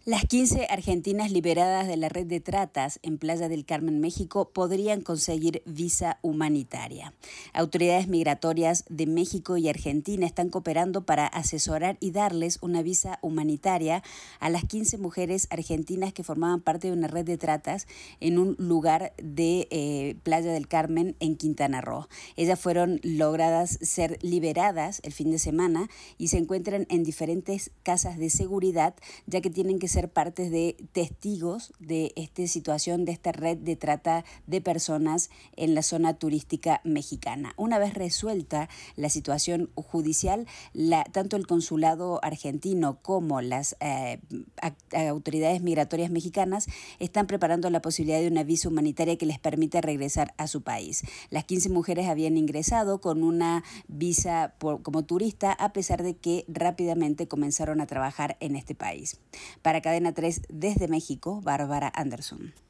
Las 15 argentinas liberadas de la red de tratas en Playa del Carmen, México, podrían conseguir visa humanitaria. Autoridades migratorias de México y Argentina están cooperando para asesorar y darles una visa humanitaria a las 15 mujeres argentinas que formaban parte de una red de tratas en un lugar de Playa del Carmen en Quintana Roo. Ellas fueron logradas ser liberadas el fin de semana y se encuentran en diferentes casas de seguridad, ya que tienen que ser partes de testigos de esta situación, de esta red de trata de personas en la zona turística mexicana. Una vez resuelta la situación judicial, tanto el consulado argentino como las autoridades migratorias mexicanas están preparando la posibilidad de una visa humanitaria que les permita regresar a su país. Las 15 mujeres habían ingresado con una visa como turista, a pesar de que rápidamente comenzaron a trabajar en este país. Para Cadena 3 desde México, Bárbara Anderson.